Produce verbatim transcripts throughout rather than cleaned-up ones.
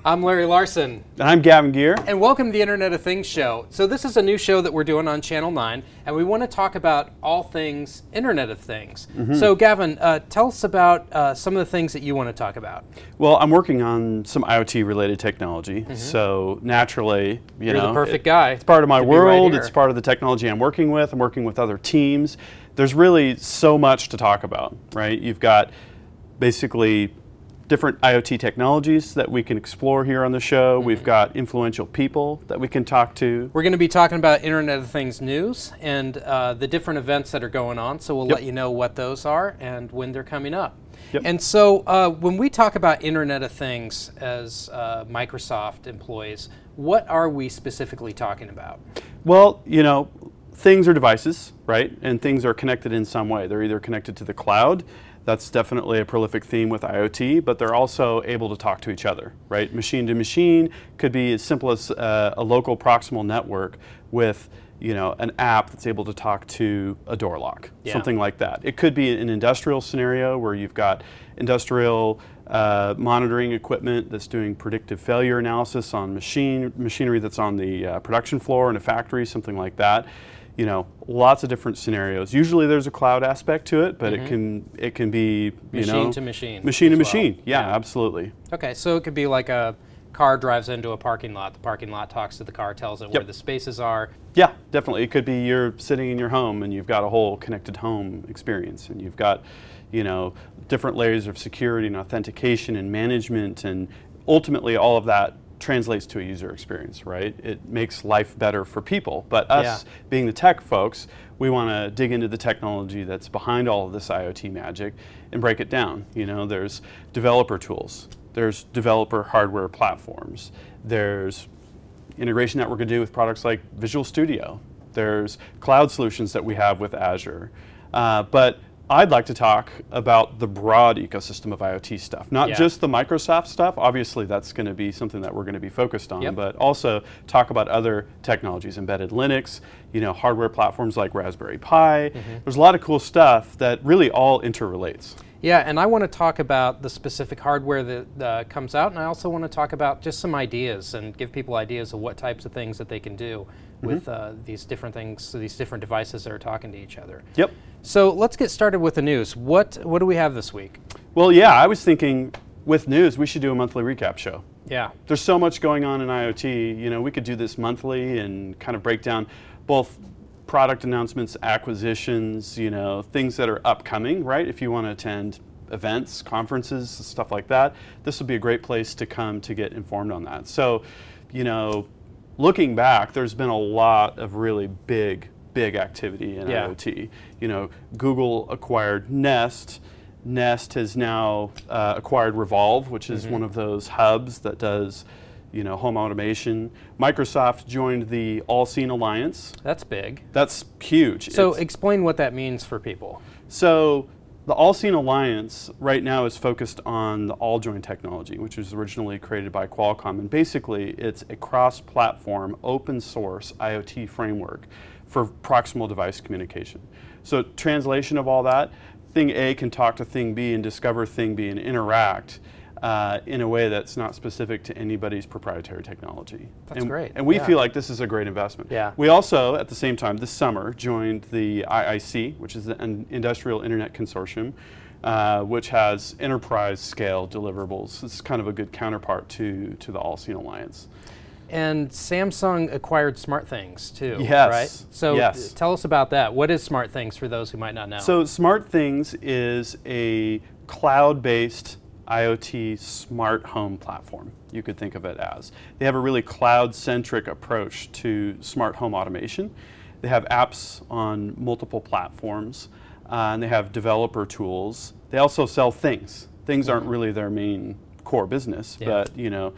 I'm Larry Larson. And I'm Gavin Gear. And welcome to the Internet of Things show. So this is a new show that we're doing on Channel nine, and we want to talk about all things Internet of Things. Mm-hmm. So Gavin, uh, tell us about uh, some of the things that you want to talk about. Well, I'm working on some IoT related technology, mm-hmm. so naturally, you You're know, the perfect it, guy. It's part of my world, right it's part of the technology I'm working with, I'm working with other teams. There's really so much to talk about, right? You've got basically different IoT technologies that we can explore here on the show. Mm-hmm. We've got influential people that we can talk to. We're going to be talking about Internet of Things news and uh, the different events that are going on, so we'll yep. let you know what those are and when they're coming up. Yep. And so uh, when we talk about Internet of Things as uh, Microsoft employees, what are we specifically talking about? Well, you know, things are devices, right? And things are connected in some way. They're either connected to the cloud. That's definitely a prolific theme with IoT, but they're also able to talk to each other, right? Machine to machine could be as simple as uh, a local proximal network with, you know, an app that's able to talk to a door lock, yeah. something like that. It could be an industrial scenario where you've got industrial uh, monitoring equipment that's doing predictive failure analysis on machine machinery that's on the uh, production floor in a factory, something like that. You know, lots of different scenarios. Usually there's a cloud aspect to it, but mm-hmm. it can it can be, you machine know, to machine. Machine to well. machine. Yeah, yeah, absolutely. Okay, so it could be like a car drives into a parking lot. The parking lot talks to the car, tells it yep. where the spaces are. Yeah, definitely. It could be you're sitting in your home and you've got a whole connected home experience, and you've got, you know, different layers of security and authentication and management, and ultimately all of that translates to a user experience, right? It makes life better for people. But us, yeah. being the tech folks, we want to dig into the technology that's behind all of this IoT magic and break it down. You know, there's developer tools, there's developer hardware platforms, there's integration that we're going to do with products like Visual Studio, there's cloud solutions that we have with Azure. Uh, but I'd like to talk about the broad ecosystem of IoT stuff, not yeah. just the Microsoft stuff. Obviously, that's going to be something that we're going to be focused on, yep. but also talk about other technologies, embedded Linux, you know, hardware platforms like Raspberry Pi. Mm-hmm. There's a lot of cool stuff that really all interrelates. Yeah, and I want to talk about the specific hardware that uh, comes out, and I also want to talk about just some ideas and give people ideas of what types of things that they can do mm-hmm. with uh, these different things, so these different devices that are talking to each other. Yep. So let's get started with the news. What what do we have this week? Well, yeah, I was thinking with news, we should do a monthly recap show. Yeah. There's so much going on in IoT. You know, we could do this monthly and kind of break down both product announcements, acquisitions, you know, things that are upcoming, right? If you want to attend events, conferences, stuff like that, this would be a great place to come to get informed on that. So, you know, looking back, there's been a lot of really big big activity in yeah. IoT. You know, Google acquired Nest. Nest has now uh, acquired Revolve, which is mm-hmm. one of those hubs that does, you know, home automation. Microsoft joined the All-Seen Alliance. That's big. That's huge. So it's, explain what that means for people. So the All-Seen Alliance right now is focused on the AllJoyn technology, which was originally created by Qualcomm. And basically, it's a cross-platform, open-source IoT framework for proximal device communication. So translation of all that, thing A can talk to thing B and discover thing B and interact uh, in a way that's not specific to anybody's proprietary technology. That's and, great. And we yeah. feel like this is a great investment. Yeah. We also, at the same time, this summer, joined the I I C, which is the Industrial Internet Consortium, uh, which has enterprise scale deliverables. It's kind of a good counterpart to, to the All-Seen Alliance. And Samsung acquired SmartThings too, yes. right? So yes. tell us about that. What is SmartThings for those who might not know? So SmartThings is a cloud-based IoT smart home platform, you could think of it as. They have a really cloud-centric approach to smart home automation. They have apps on multiple platforms, uh, and they have developer tools. They also sell things. Things aren't really their main core business, yeah. but you know,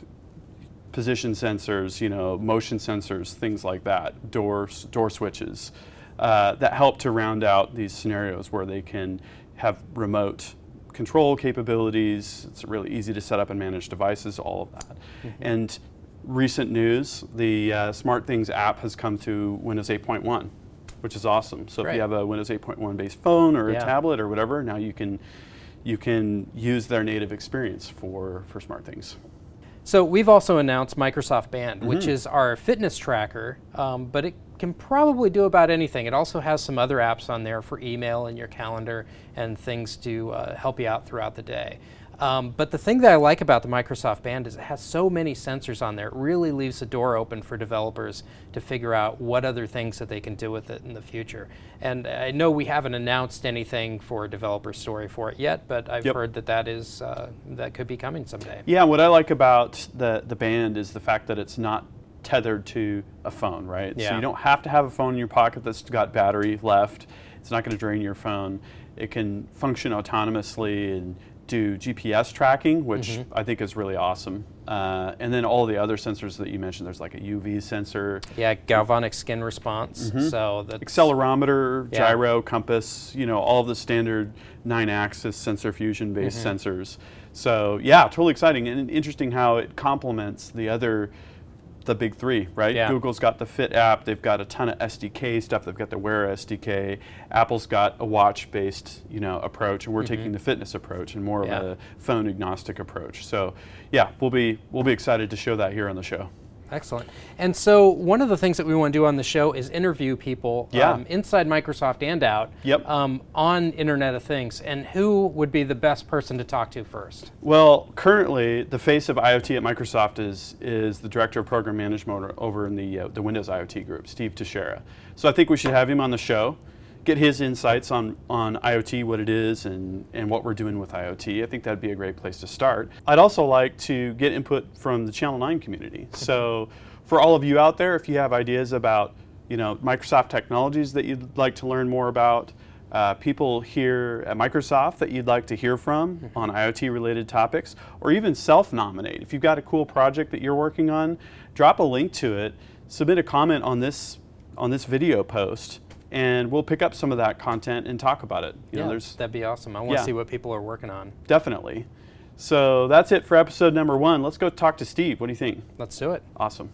position sensors, you know, motion sensors, things like that, doors, door switches, uh, that help to round out these scenarios where they can have remote control capabilities. It's really easy to set up and manage devices, all of that. Mm-hmm. And recent news, the uh, SmartThings app has come to Windows eight point one, which is awesome. So Great. If you have a Windows eight point one based phone or yeah. a tablet or whatever, now you can you can use their native experience for, for SmartThings. So we've also announced Microsoft Band, Mm-hmm. which is our fitness tracker, um, but it can probably do about anything. It also has some other apps on there for email and your calendar and things to uh, help you out throughout the day. Um, but the thing that I like about the Microsoft Band is it has so many sensors on there. It really leaves the door open for developers to figure out what other things that they can do with it in the future. And I know we haven't announced anything for a developer story for it yet, but I've Yep. heard that that is uh, that could be coming someday. Yeah, what I like about the, the Band is the fact that it's not tethered to a phone, right? So Yeah. you don't have to have a phone in your pocket that's got battery left. It's not going to drain your phone. It can function autonomously and do G P S tracking, which Mm-hmm. I think is really awesome. Uh, and then all the other sensors that you mentioned, there's like a U V sensor, Yeah, galvanic skin response. So that's accelerometer, Yeah. gyro, compass, you know, all of the standard nine-axis sensor fusion-based Mm-hmm. sensors. So yeah, totally exciting and interesting how it complements the other, the big three, right? Yeah. Google's got the Fit app. They've got a ton of S D K stuff. They've got the Wear S D K. Apple's got a watch-based, you know, approach, and we're taking the fitness approach and more Mm-hmm. Yeah. of a phone-agnostic approach. So yeah, we'll be we'll be excited to show that here on the show. excellent. And so one of the things that we want to do on the show is interview people Yeah. um, inside Microsoft and out Yep. um, on Internet of Things. And who would be the best person to talk to first? Well, currently, the face of IoT at Microsoft is is the director of program management over in the uh, the Windows IoT group, Steve Teixeira. So I think we should have him on the show, get his insights on on IoT, what it is, and and what we're doing with IoT. I think that'd be a great place to start. I'd also like to get input from the Channel nine community. So for all of you out there, if you have ideas about you know Microsoft technologies that you'd like to learn more about, Uh, people here at Microsoft that you'd like to hear from on IoT related topics, or even self-nominate. If you've got a cool project that you're working on, drop a link to it, submit a comment on this on this video post, and we'll pick up some of that content and talk about it. You know, Yeah, there's that'd be awesome. I want to Yeah. see what people are working on. definitely. So that's it for episode number one. Let's go talk to Steve. What do you think? Let's do it. Awesome.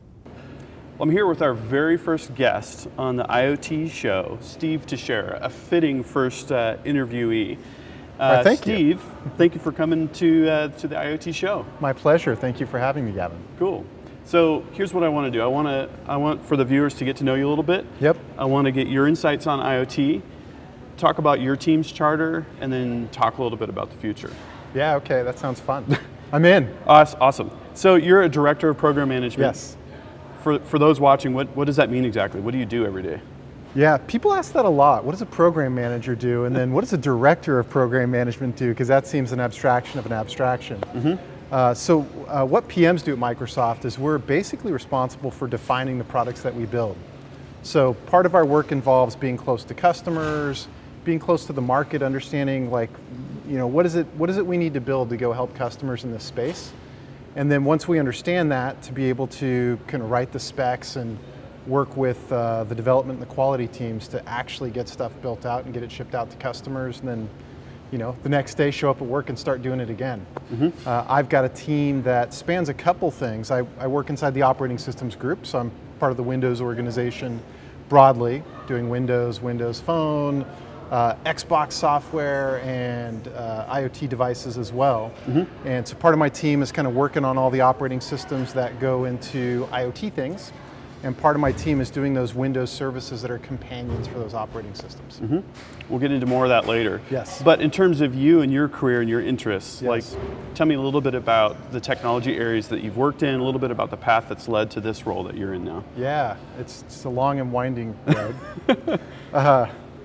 Well, I'm here with our very first guest on the IoT show, Steve Teixeira, a fitting first uh, interviewee. Uh, Why, thank you. Steve, thank you for coming to uh, to the IoT show. My pleasure. Thank you for having me, Gavin. Cool. So here's what I want to do. I want to I want for the viewers to get to know you a little bit. Yep. I want to get your insights on IoT, talk about your team's charter, and then talk a little bit about the future. Yeah, okay, that sounds fun. I'm in. Awes- Awesome. So you're a director of program management. Yes. For for those watching, what what does that mean exactly? What do you do every day? Yeah, people ask that a lot. What does a program manager do? And then what does a director of program management do? Because that seems an abstraction of an abstraction. Mm-hmm. Uh, so uh, what P Ms do at Microsoft is we're basically responsible for defining the products that we build. So part of our work involves being close to customers, being close to the market, understanding like, you know, what is it, what is it we need to build to go help customers in this space? And then once we understand that, to be able to kind of write the specs and work with uh, the development and the quality teams to actually get stuff built out and get it shipped out to customers, and then, you know, the next day show up at work and start doing it again. Mm-hmm. uh, I've got a team that spans a couple things. I, I work inside the operating systems group, so I'm part of the Windows organization broadly, doing Windows, Windows Phone, uh, Xbox software, and uh, IoT devices as well. Mm-hmm. And so part of my team is kind of working on all the operating systems that go into IoT things. And part of my team is doing those Windows services that are companions for those operating systems. Mm-hmm. We'll get into more of that later. Yes. But in terms of you and your career and your interests, Yes. like, tell me a little bit about the technology areas that you've worked in, a little bit about the path that's led to this role that you're in now. Yeah, it's, it's a long and winding road. uh,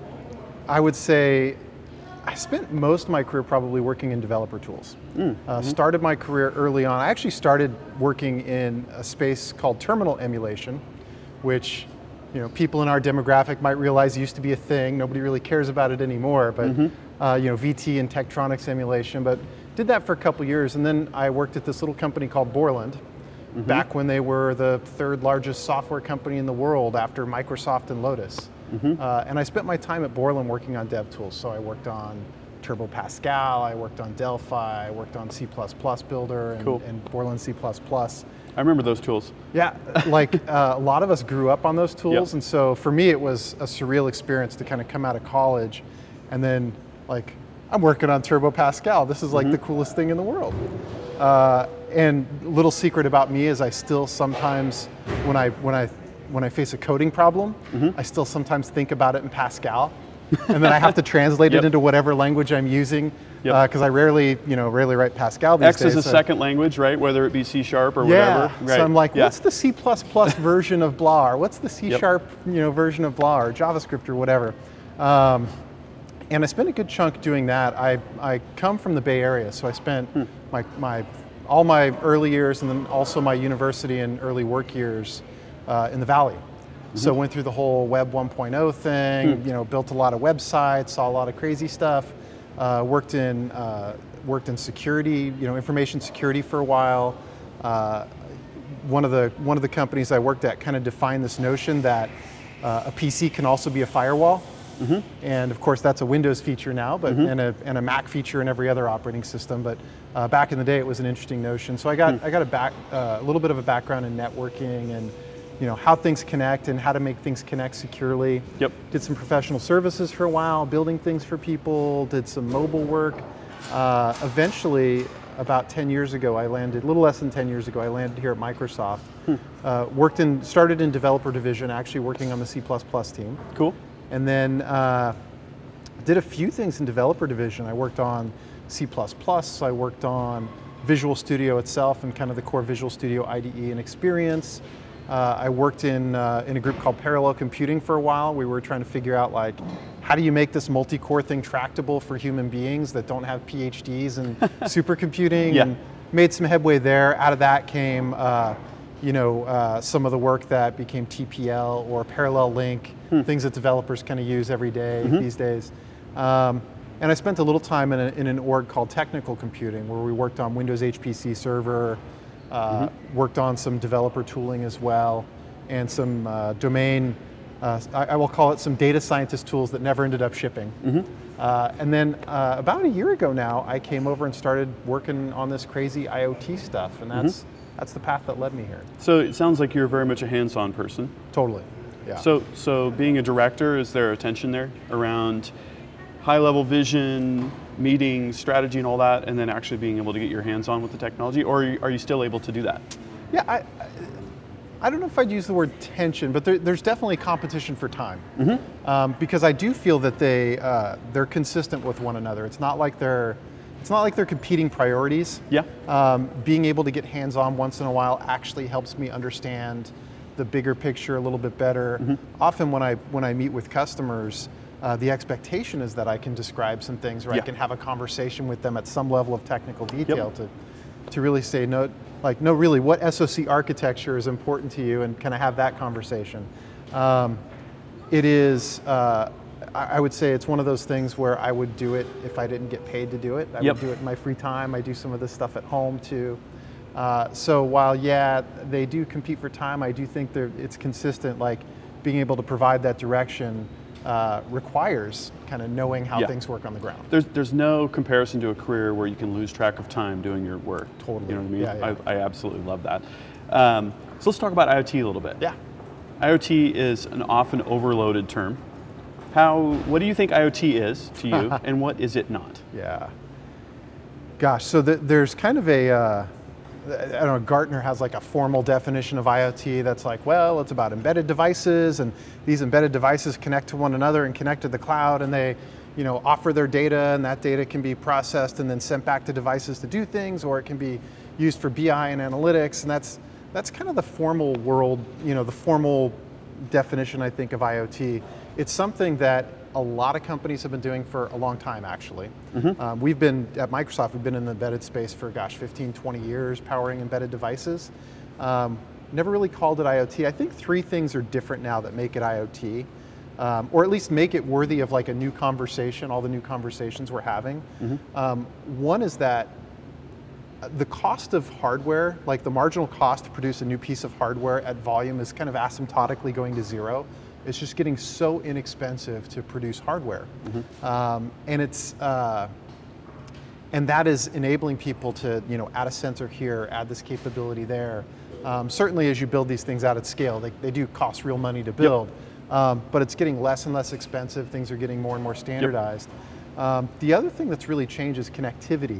I would say I spent most of my career probably working in developer tools. Mm, uh, mm-hmm. Started my career early on. I actually started working in a space called terminal emulation, which, you know, people in our demographic might realize used to be a thing. Nobody really cares about it anymore, but mm-hmm. uh, you know, V T and Tektronix emulation. But did that for a couple years, and then I worked at this little company called Borland, mm-hmm. back when they were the third largest software company in the world after Microsoft and Lotus. Mm-hmm. Uh, and I spent my time at Borland working on dev tools. So I worked on Turbo Pascal, I worked on Delphi, I worked on C plus plus Builder, and, cool. and Borland C plus plus. I remember those tools. Yeah, like uh, a lot of us grew up on those tools, yep. and so for me it was a surreal experience to kind of come out of college, and then like, I'm working on Turbo Pascal. This is like mm-hmm. the coolest thing in the world. Uh, and little secret about me is I still sometimes, when I when I when I face a coding problem, mm-hmm. I still sometimes think about it in Pascal, and then I have to translate yep. it into whatever language I'm using, because yep. uh, I rarely, you know, rarely write Pascal these X days. is a so. second language, right? Whether it be C sharp or yeah. whatever. Right. So I'm like, yeah. what's the C plus plus version of blah, or what's the C yep. sharp, you know, version of blah, or JavaScript or whatever. Um, and I spent a good chunk doing that. I I come from the Bay Area, so I spent hmm. my my all my early years and then also my university and early work years uh, in the Valley. Mm-hmm. So went through the whole Web one point oh thing, hmm. you know, built a lot of websites, saw a lot of crazy stuff, uh, worked in uh, worked in security, you know, information security for a while. Uh, one of the one of the companies I worked at kind of defined this notion that uh, a P C can also be a firewall. Mm-hmm. And of course, that's a Windows feature now, but mm-hmm. and, a, and a Mac feature in every other operating system. But uh, back in the day, it was an interesting notion. So I got mm. I got a back uh, a little bit of a background in networking and you know how things connect and how to make things connect securely. Yep. Did some professional services for a while, building things for people. Did some mobile work. Uh, eventually, about ten years ago, I landed. A little less than ten years ago, I landed here at Microsoft. Hmm. Uh, worked in started in developer division, actually working on the C plus plus team. Cool. And then uh, did a few things in developer division. I worked on C plus plus, I worked on Visual Studio itself and kind of the core Visual Studio I D E and experience. Uh, I worked in, uh, in a group called Parallel Computing for a while. We were trying to figure out like, how do you make this multi-core thing tractable for human beings that don't have P H Ds in supercomputing? Yeah. And made some headway there. Out of that came uh, you know, uh, some of the work that became T P L or Parallel Link, hmm. things that developers kind of use every day mm-hmm. these days. Um, and I spent a little time in, a, in an org called Technical Computing, where we worked on Windows H P C Server, uh, mm-hmm. worked on some developer tooling as well, and some uh, domain, uh, I, I will call it some data scientist tools that never ended up shipping. Mm-hmm. Uh, and then uh, about a year ago now, I came over and started working on this crazy IoT stuff, and that's mm-hmm. That's the path that led me here. So it sounds like you're very much a hands-on person. Totally, yeah. So, so being a director, is there a tension there around high-level vision, meetings, strategy, and all that, and then actually being able to get your hands on with the technology, or are you, are you still able to do that? Yeah, I, I, I don't know if I'd use the word tension, but there, there's definitely competition for time, mm-hmm. um, because I do feel that they uh, they're consistent with one another. It's not like they're It's not like they're competing priorities. Yeah. Um, being able to get hands-on once in a while actually helps me understand the bigger picture a little bit better. Mm-hmm. Often when I when I meet with customers, uh, the expectation is that I can describe some things, or yeah. I can have a conversation with them at some level of technical detail yep. to to really say no, like no, really, what S O C architecture is important to you, and can I have that conversation? Um, it is. Uh, I would say it's one of those things where I would do it if I didn't get paid to do it. I yep. would do it in my free time. I do some of this stuff at home too. Uh, so while, yeah, they do compete for time, I do think it's consistent, like being able to provide that direction uh, requires kind of knowing how yeah. things work on the ground. There's there's no comparison to a career where you can lose track of time doing your work. Totally. You know what I mean? Yeah, yeah. I, I absolutely love that. Um, so let's talk about IoT a little bit. Yeah. IoT is an often overloaded term. How, what do you think IoT is to you, and what is it not? Yeah. Gosh, so the, there's kind of a, uh, I don't know, Gartner has like a formal definition of IoT that's like, well, it's about embedded devices, and these embedded devices connect to one another and connect to the cloud, and they, you know, offer their data, and that data can be processed and then sent back to devices to do things, or it can be used for B I and analytics, and that's that's kind of the formal world, you know, the formal definition, I think, of IoT. It's something that a lot of companies have been doing for a long time, actually. Mm-hmm. Um, we've been, at Microsoft, we've been in the embedded space for, gosh, fifteen, twenty years, powering embedded devices. Um, never really called it IoT. I think three things are different now that make it IoT, um, or at least make it worthy of like a new conversation, all the new conversations we're having. Mm-hmm. Um, one is that the cost of hardware, like the marginal cost to produce a new piece of hardware at volume, is kind of asymptotically going to zero. It's just getting so inexpensive to produce hardware, mm-hmm. um, and it's uh, and that is enabling people to, you know, add a sensor here, add this capability there. Um, certainly, as you build these things out at scale, they, they do cost real money to build, yep. um, but it's getting less and less expensive. Things are getting more and more standardized. Yep. Um, the other thing that's really changed is connectivity.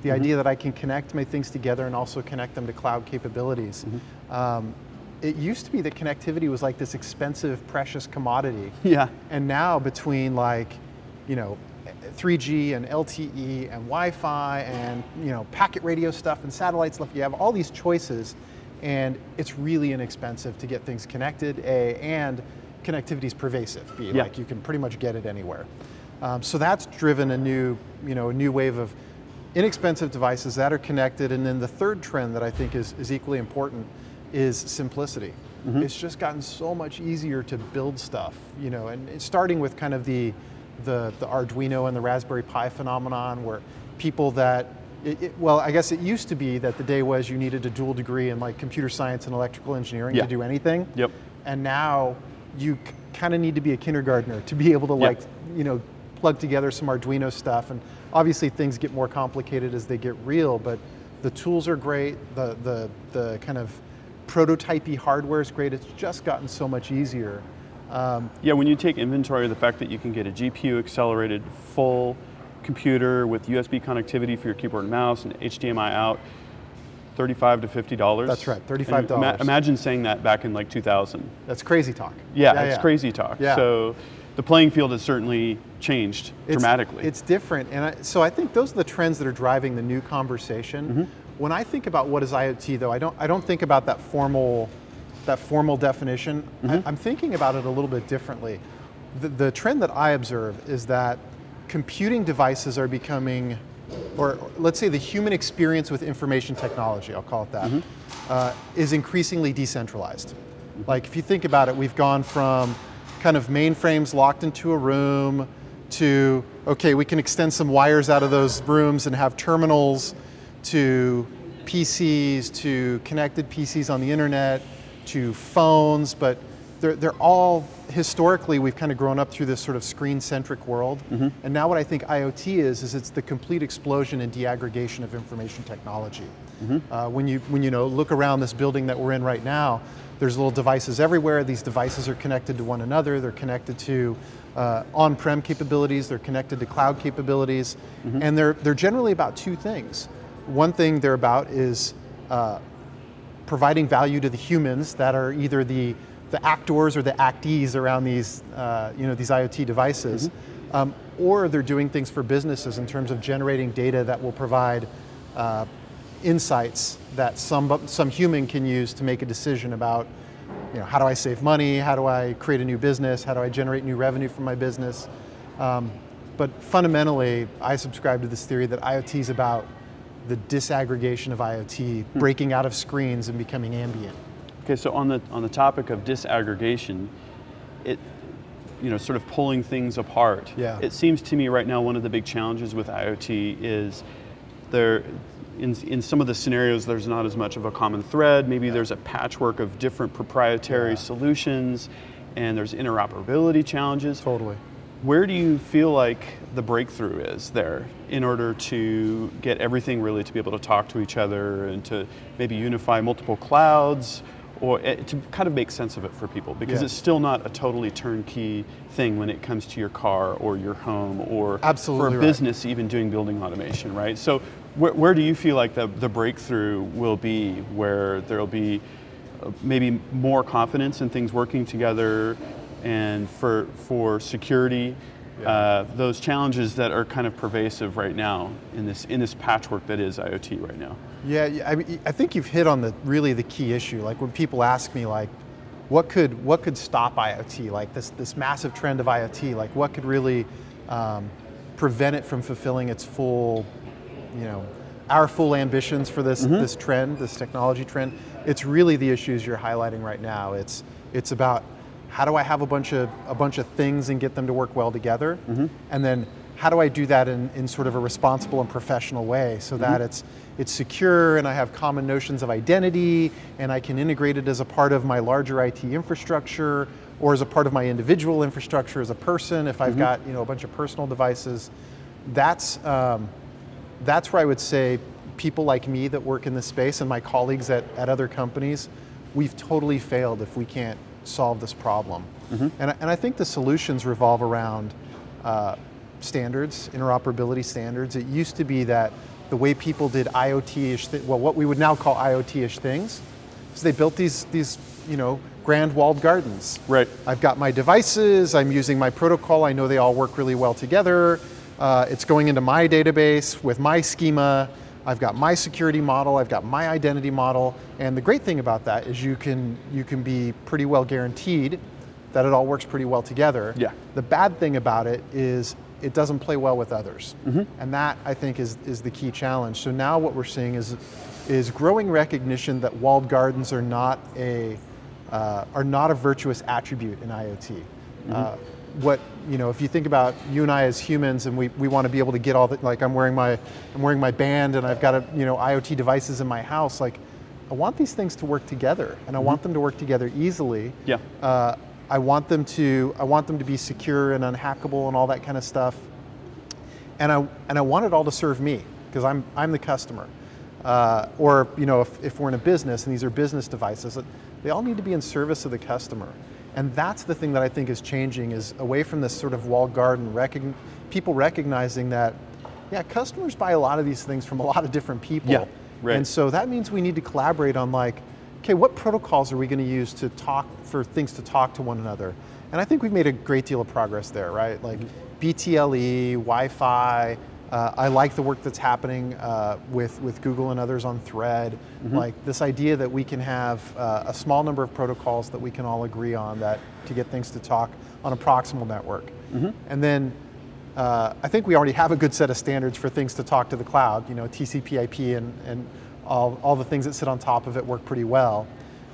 The mm-hmm. idea that I can connect my things together and also connect them to cloud capabilities. Mm-hmm. um, it used to be that connectivity was like this expensive, precious commodity. Yeah. And now between like, you know, three G and L T E and Wi-Fi and, you know, packet radio stuff and satellite stuff, you have all these choices, and it's really inexpensive to get things connected, A, and connectivity is pervasive, B, yeah. like you can pretty much get it anywhere. Um, so that's driven a new, you know, a new wave of inexpensive devices that are connected. And then the third trend that I think is, is equally important is simplicity. Mm-hmm. It's just gotten so much easier to build stuff, you know, and it's starting with kind of the, the, the Arduino and the Raspberry Pi phenomenon, where people that, it, it, well, I guess it used to be that the day was you needed a dual degree in like computer science and electrical engineering yeah. to do anything. Yep. And now you c- kind of need to be a kindergartner to be able to yep. like, you know, plug together some Arduino stuff. And obviously things get more complicated as they get real, but the tools are great. The, the, the kind of prototypey hardware is great. It's just gotten so much easier. Um, yeah, when you take inventory of the fact that you can get a G P U accelerated full computer with U S B connectivity for your keyboard and mouse and H D M I out, thirty-five to fifty dollars. That's right, thirty-five dollars. Ima- imagine saying that back in like two thousand. That's crazy talk. Yeah, yeah it's yeah. crazy talk. Yeah. So the playing field has certainly changed it's, dramatically. It's different, and I, so I think those are the trends that are driving the new conversation. Mm-hmm. When I think about what is IoT, though, I don't I don't think about that formal that formal definition. Mm-hmm. I, I'm thinking about it a little bit differently. The, the trend that I observe is that computing devices are becoming, or let's say the human experience with information technology, I'll call it that, mm-hmm. uh, is increasingly decentralized. Mm-hmm. Like if you think about it, we've gone from kind of mainframes locked into a room to, okay, we can extend some wires out of those rooms and have terminals, to P Cs, to connected P Cs on the internet, to phones, but they're, they're all, historically, we've kind of grown up through this sort of screen-centric world. Mm-hmm. And now what I think IoT is, is it's the complete explosion and deaggregation of information technology. Mm-hmm. Uh, when you, when you know, look around this building that we're in right now, there's little devices everywhere. These devices are connected to one another. They're connected to uh, on-prem capabilities. They're connected to cloud capabilities. Mm-hmm. And they're, they're generally about two things. One thing they're about is uh, providing value to the humans that are either the, the actors or the actees around these, uh, you know, these IoT devices, mm-hmm. um, or they're doing things for businesses in terms of generating data that will provide uh, insights that some, some human can use to make a decision about, you know, how do I save money, how do I create a new business, how do I generate new revenue from my business. Um, but fundamentally, I subscribe to this theory that IoT is about the disaggregation of IoT, hmm. breaking out of screens and becoming ambient. Okay, so on the on the topic of disaggregation, it, you know, sort of pulling things apart. Yeah. It seems to me right now one of the big challenges with IoT is there, in in some of the scenarios, there's not as much of a common thread. Maybe yeah. there's a patchwork of different proprietary yeah. solutions, and there's interoperability challenges. Totally. Where do you feel like the breakthrough is there in order to get everything really to be able to talk to each other and to maybe unify multiple clouds, or to kind of make sense of it for people? Because yeah. it's still not a totally turnkey thing when it comes to your car or your home, or Absolutely for a right. business even doing building automation, right? So where, where do you feel like the, the breakthrough will be, where there'll be maybe more confidence in things working together? And for for security, yeah. uh, those challenges that are kind of pervasive right now in this in this patchwork that is IoT right now. Yeah, I mean, I think you've hit on the really the key issue. Like when people ask me, like, what could what could stop IoT? Like this this massive trend of IoT. Like what could really um, prevent it from fulfilling its full, you know, our full ambitions for this mm-hmm. this trend, this technology trend? It's really the issues you're highlighting right now. It's it's about how do I have a bunch of a bunch of things and get them to work well together? Mm-hmm. And then how do I do that in, in sort of a responsible and professional way so mm-hmm. that it's it's secure and I have common notions of identity and I can integrate it as a part of my larger I T infrastructure or as a part of my individual infrastructure as a person if I've mm-hmm. got, you know, a bunch of personal devices. That's um, that's where I would say people like me that work in this space and my colleagues at, at other companies, we've totally failed if we can't solve this problem. Mm-hmm. And, and I think the solutions revolve around uh, standards, interoperability standards. It used to be that the way people did IoT-ish, th- well, what we would now call IoT-ish things. So they built these, these, you know, grand walled gardens. Right. I've got my devices, I'm using my protocol, I know they all work really well together. Uh, it's going into my database with my schema. I've got my security model, I've got my identity model, and the great thing about that is you can you can be pretty well guaranteed that it all works pretty well together. Yeah. The bad thing about it is it doesn't play well with others. Mm-hmm. And that, I think, is, is the key challenge. So now what we're seeing is, is growing recognition that walled gardens are not a, uh, are not a virtuous attribute in IoT. Mm-hmm. Uh, what, you know, if you think about you and I as humans, and we, we want to be able to get all the, like I'm wearing my, I'm wearing my band and I've got a, you know, IoT devices in my house, like I want these things to work together, and I Mm-hmm. want them to work together easily. Yeah. Uh, I want them to, I want them to be secure and unhackable and all that kind of stuff. And I, and I want it all to serve me, because I'm, I'm the customer. Uh, or, you know, if, if we're in a business and these are business devices, they all need to be in service of the customer. And that's the thing that I think is changing, is away from this sort of walled garden, recogn- people recognizing that, yeah, customers buy a lot of these things from a lot of different people. Yeah, right. And so that means we need to collaborate on, like, okay, what protocols are we going to use to talk, for things to talk to one another? And I think we've made a great deal of progress there, right? Like Mm-hmm. B T L E, Wi-Fi. Uh, I like the work that's happening uh, with, with Google and others on Thread. Mm-hmm. Like this idea that we can have uh, a small number of protocols that we can all agree on that to get things to talk on a proximal network. Mm-hmm. And then uh, I think we already have a good set of standards for things to talk to the cloud. You know, T C P I P and, and all, all the things that sit on top of it work pretty well.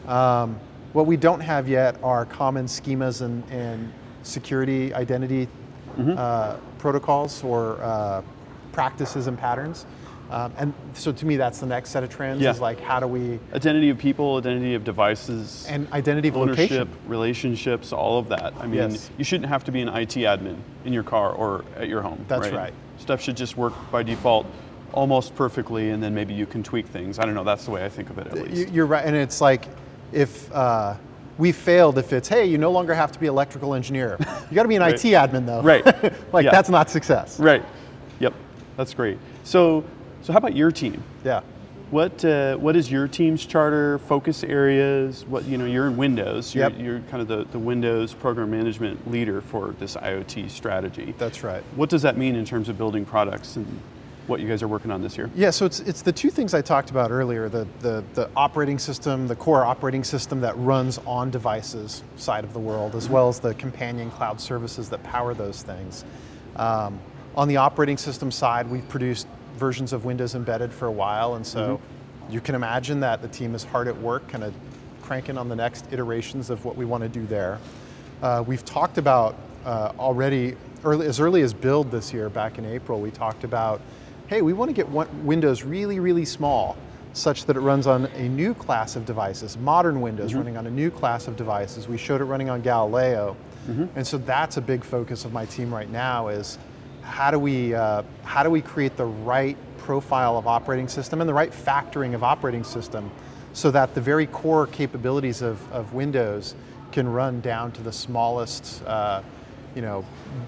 Um, what we don't have yet are common schemas and, and security identity Mm-hmm. uh, protocols or uh, practices and patterns. Um, and so to me, that's the next set of trends, Yeah. is like, how do we, Identity of people, identity of devices, and identity of ownership, location. relationships, all of that. I mean, Yes. you shouldn't have to be an I T admin in your car or at your home. That's right. Stuff should just work by default almost perfectly, and then maybe you can tweak things. I don't know, that's the way I think of it, at least. You- You're right, and it's like, if uh, we failed, if it's, hey, you no longer have to be an electrical engineer. You got to be an Right. I T admin though. Right. Like Yeah. that's not success. Right. Yep. That's great. So, so how about your team? Yeah. What uh, what is your team's charter, focus areas? What, you know, you're in Windows. You're, Yep. you're kind of the, the Windows program management leader for this IoT strategy. That's right. What does that mean in terms of building products and what you guys are working on this year? Yeah, so it's it's the two things I talked about earlier, the, the, the operating system, the core operating system that runs on devices side of the world, as well as the companion cloud services that power those things. Um, on the operating system side, we've produced versions of Windows Embedded for a while, and so mm-hmm. you can imagine that the team is hard at work, kind of cranking on the next iterations of what we want to do there. Uh, we've talked about uh, already, early, as early as Build this year, back in April, we talked about, hey, we want to get one, Windows really, really small, such that it runs on a new class of devices, modern Windows mm-hmm. running on a new class of devices. We showed it running on Galileo. Mm-hmm. And so that's a big focus of my team right now, is how do we, uh, how do we create the right profile of operating system and the right factoring of operating system so that the very core capabilities of, of Windows can run down to the smallest, uh, you know,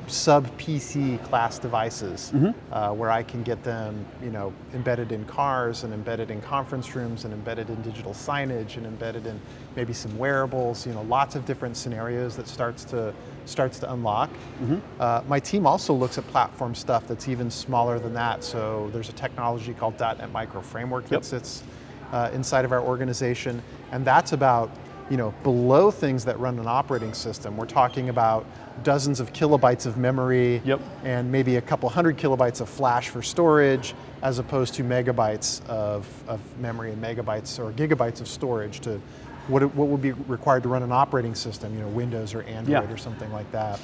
sub-P C class devices, mm-hmm. uh, where I can get them, you know, embedded in cars and embedded in conference rooms and embedded in digital signage and embedded in maybe some wearables, you know, lots of different scenarios that starts to starts to unlock. Mm-hmm. Uh, my team also looks at platform stuff that's even smaller than that. So there's a technology called .dot net Micro Framework that yep. sits uh, inside of our organization, and that's about, you know, below things that run an operating system. We're talking about dozens of kilobytes of memory yep. and maybe a couple hundred kilobytes of flash for storage, as opposed to megabytes of, of memory and megabytes or gigabytes of storage to what, what would be required to run an operating system, you know, Windows or Android yeah. or something like that.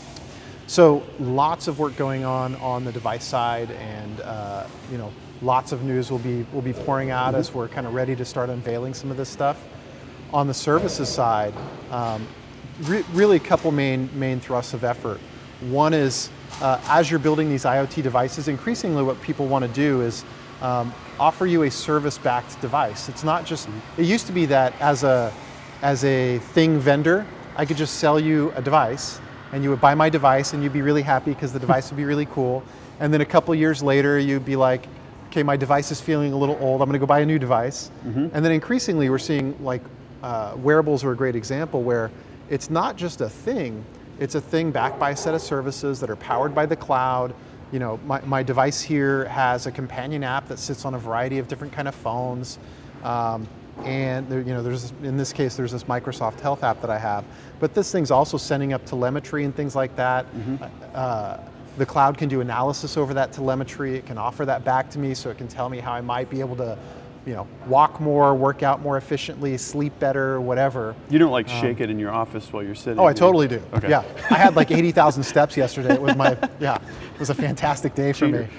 So lots of work going on on the device side, and uh, you know, lots of news will be will be pouring out mm-hmm. as we're kind of ready to start unveiling some of this stuff. On the services side, um, re- really a couple main main thrusts of effort. One is, uh, as you're building these IoT devices, increasingly what people want to do is um, offer you a service-backed device. It's not just, it used to be that as a, as a thing vendor, I could just sell you a device, and you would buy my device and you'd be really happy because the device would be really cool. And then a couple years later, you'd be like, okay, my device is feeling a little old, I'm going to go buy a new device. Mm-hmm. And then increasingly we're seeing like uh, wearables are a great example where it's not just a thing, it's a thing backed by a set of services that are powered by the cloud. You know, my, my device here has a companion app that sits on a variety of different kind of phones. Um, and there, you know, there's in this case, there's this Microsoft Health app that I have. But this thing's also sending up telemetry and things like that. Mm-hmm. Uh, the cloud can do analysis over that telemetry. It can offer that back to me so it can tell me how I might be able to, you know, walk more, work out more efficiently, sleep better, whatever. You don't like shake um, it in your office while you're sitting? Oh, I totally do. Okay. Yeah, I had like eighty thousand steps yesterday. It was my, yeah, it was a fantastic day for me.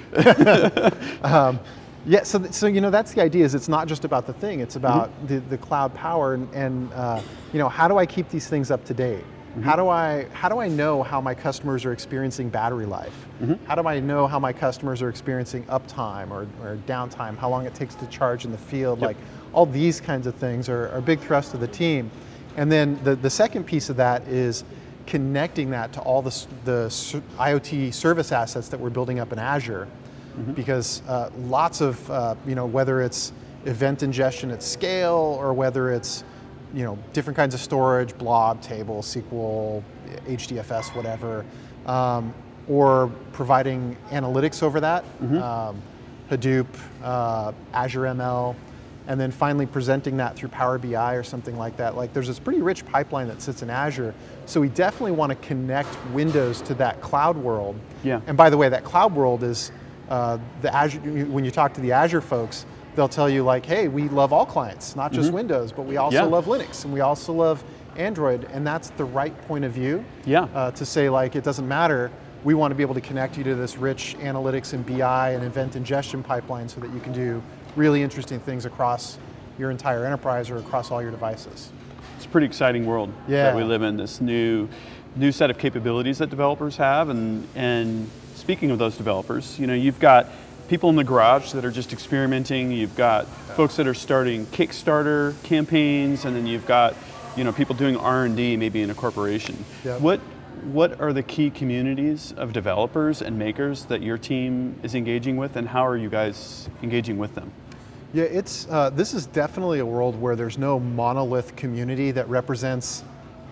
um, yeah, so, so you know, that's the idea is it's not just about the thing, it's about mm-hmm. the, the cloud power and, and uh, you know, how do I keep these things up to date? Mm-hmm. How do I how do I know how my customers are experiencing battery life? Mm-hmm. How do I know how my customers are experiencing uptime or, or downtime? How long it takes to charge in the field? Yep. Like all these kinds of things are, are big thrust of the team. And then the, the second piece of that is connecting that to all the, the IoT service assets that we're building up in Azure. Mm-hmm. Because uh, lots of, uh, you know, whether it's event ingestion at scale or whether it's you know, different kinds of storage, blob, table, S Q L, H D F S, whatever, um, or providing analytics over that, mm-hmm. um, Hadoop, uh, Azure M L, and then finally presenting that through Power B I or something like that. Like there's this pretty rich pipeline that sits in Azure, so we definitely want to connect Windows to that cloud world. Yeah. And by the way, that cloud world is uh, the Azure. When you talk to the Azure folks, they'll tell you like, hey, we love all clients, not just mm-hmm. Windows, but we also yeah. love Linux and we also love Android, and that's the right point of view yeah. uh, to say like, it doesn't matter, we want to be able to connect you to this rich analytics and B I and event ingestion pipeline so that you can do really interesting things across your entire enterprise or across all your devices. It's a pretty exciting world yeah. that we live in, this new, new set of capabilities that developers have, and, and speaking of those developers, you know, you've got people in the garage that are just experimenting. You've got folks that are starting Kickstarter campaigns, and then you've got, you know, people doing R and D maybe in a corporation. Yep. What what are the key communities of developers and makers that your team is engaging with, and how are you guys engaging with them? Yeah, it's uh, this is definitely a world where there's no monolith community that represents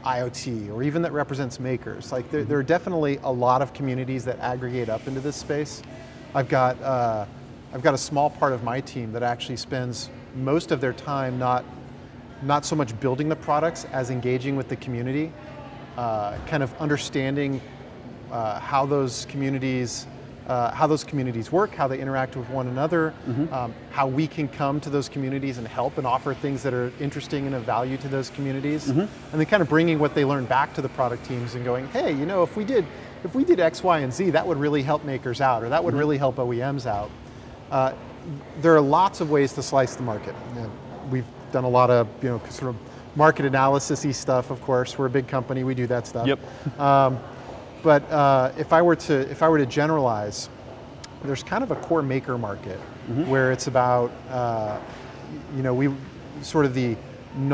IoT or even that represents makers. Like there, there are definitely a lot of communities that aggregate up into this space. I've got, uh, I've got a small part of my team that actually spends most of their time not, not so much building the products as engaging with the community, uh, kind of understanding uh, how those communities, uh, how those communities work, how they interact with one another, mm-hmm. um, how we can come to those communities and help and offer things that are interesting and of value to those communities, mm-hmm. and then kind of bringing what they learn back to the product teams and going, hey, you know, if we did. If we did X, Y, and Z, that would really help makers out, or that would mm-hmm. really help O E Ms out. Uh, there are lots of ways to slice the market. You know, we've done a lot of, you know, sort of market analysis-y stuff. Of course, we're a big company; we do that stuff. Yep. Um, but uh, if I were to, if I were to generalize, there's kind of a core maker market mm-hmm. where it's about, uh, you know, we sort of the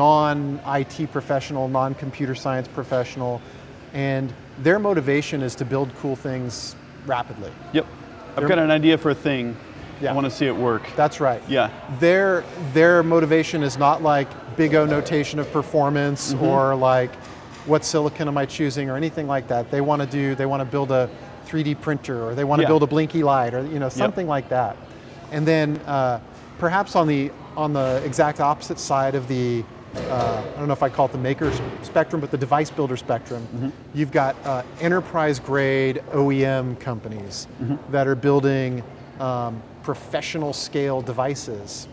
non-I T professional, non-computer science professional, and their motivation is to build cool things rapidly. Yep. I've They're, got an idea for a thing. Yeah. I want to see it work. That's right. Yeah. Their their motivation is not like big O notation of performance mm-hmm. or like what silicon am I choosing or anything like that. They want to do they want to build a three D printer, or they want to yeah. build a blinky light, or you know something yep. like that. And then uh, perhaps on the on the exact opposite side of the Uh, I don't know if I call it the maker spectrum, but the device builder spectrum. Mm-hmm. You've got uh, enterprise-grade O E M companies mm-hmm. that are building um, professional scale devices,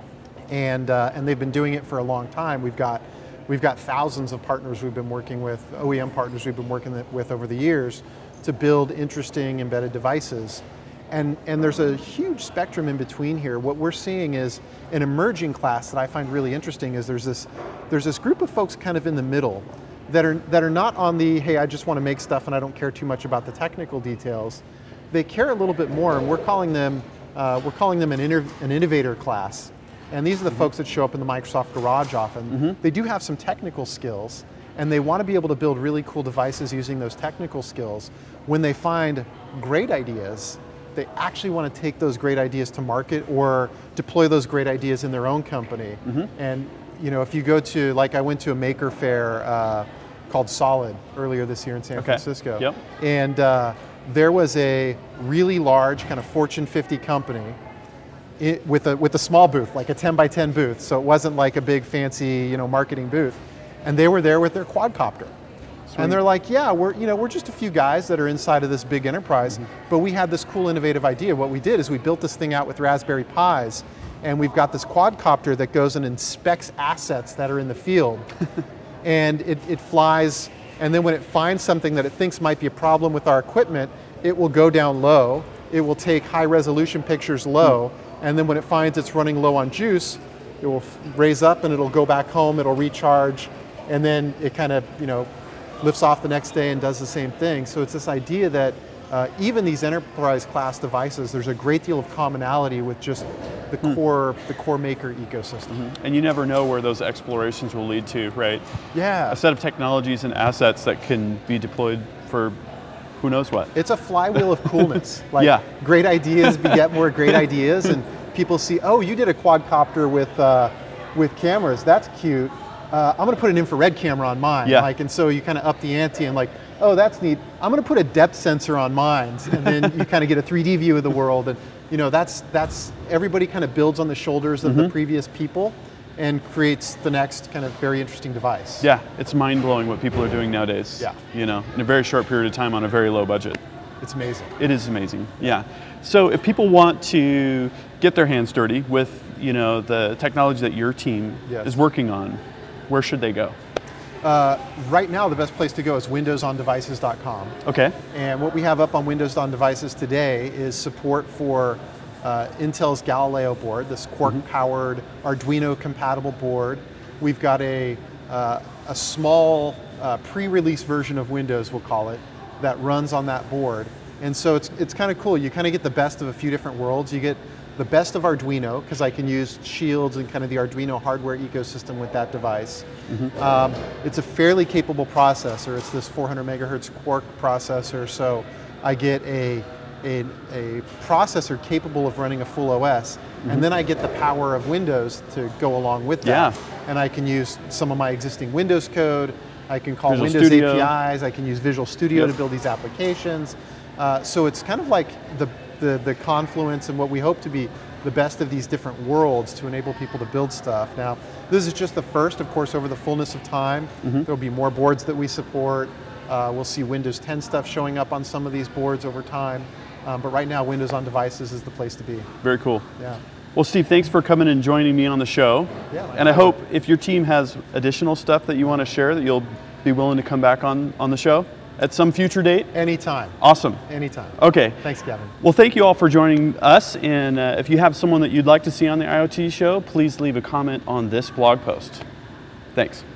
and uh, and they've been doing it for a long time. We've got we've got thousands of partners we've been working with, O E M partners we've been working with over the years, to build interesting embedded devices. And, and there's a huge spectrum in between here. What we're seeing is an emerging class that I find really interesting is there's this, there's this group of folks kind of in the middle that are, that are not on the, hey, I just want to make stuff and I don't care too much about the technical details. They care a little bit more, and we're calling them, uh, we're calling them an, inter, an innovator class. And these are the mm-hmm. folks that show up in the Microsoft garage often. Mm-hmm. They do have some technical skills, and they want to be able to build really cool devices using those technical skills. When they find great ideas, they actually want to take those great ideas to market or deploy those great ideas in their own company. Mm-hmm. And you know, if you go to, like I went to a maker fair uh, called Solid earlier this year in San okay. Francisco. Yep. And uh, there was a really large kind of Fortune fifty company it, with a with a small booth, like a ten by ten booth. So it wasn't like a big fancy, you know, marketing booth. And they were there with their quadcopter. Sweet. And they're like, yeah, we're you know we're just a few guys that are inside of this big enterprise, mm-hmm. but we had this cool innovative idea. What we did is we built this thing out with Raspberry Pis, and we've got this quadcopter that goes and inspects assets that are in the field. And it, it flies, and then when it finds something that it thinks might be a problem with our equipment, it will go down low, it will take high resolution pictures low, mm-hmm. and then when it finds it's running low on juice, it will f- raise up and it'll go back home, it'll recharge, and then it kind of, you know, lifts off the next day and does the same thing. So it's this idea that Uh, even these enterprise class devices, there's a great deal of commonality with just the mm. core the core maker ecosystem. Mm-hmm. And you never know where those explorations will lead to, right? Yeah. A set of technologies and assets that can be deployed for who knows what. It's a flywheel of coolness. Like yeah. great ideas beget more great ideas, and people see, oh, you did a quadcopter with uh, with cameras. That's cute. Uh, I'm going to put an infrared camera on mine. Yeah. Like, and so you kind of up the ante and like, oh, that's neat. I'm going to put a depth sensor on mine, and then you kind of get a three D view of the world. And you know, that's that's everybody kind of builds on the shoulders of mm-hmm. the previous people, and creates the next kind of very interesting device. Yeah, it's mind blowing what people are doing nowadays. Yeah, you know, in a very short period of time on a very low budget. It's amazing. It is amazing. Yeah. So if people want to get their hands dirty with you know the technology that your team yes. is working on, where should they go? Uh, right now, the best place to go is windows on devices dot com. Okay. And what we have up on Windows on Devices today is support for uh, Intel's Galileo board, this Quark-powered mm-hmm. Arduino-compatible board. We've got a uh, a small uh, pre-release version of Windows, we'll call it, that runs on that board. And so it's it's kind of cool. You kind of get the best of a few different worlds. You get the best of Arduino, because I can use Shields and kind of the Arduino hardware ecosystem with that device. Mm-hmm. Um, it's a fairly capable processor. It's this four hundred megahertz Quark processor, so I get a, a, a processor capable of running a full O S, mm-hmm. and then I get the power of Windows to go along with that. Yeah. And I can use some of my existing Windows code, I can call Visual Windows Studio. A P Is, I can use Visual Studio Yep. to build these applications. Uh, so it's kind of like the The, the confluence and what we hope to be the best of these different worlds to enable people to build stuff. Now, this is just the first, of course, over the fullness of time. Mm-hmm. There'll be more boards that we support. Uh, we'll see Windows ten stuff showing up on some of these boards over time. Um, but right now, Windows on Devices is the place to be. Very cool. Yeah. Well, Steve, thanks for coming and joining me on the show. Yeah, and I hope if your team has additional stuff that you want to share, that you'll be willing to come back on, on the show at some future date? Anytime. Awesome. Anytime. Okay. Thanks, Kevin. Well, thank you all for joining us. And uh, if you have someone that you'd like to see on the IoT show, please leave a comment on this blog post. Thanks.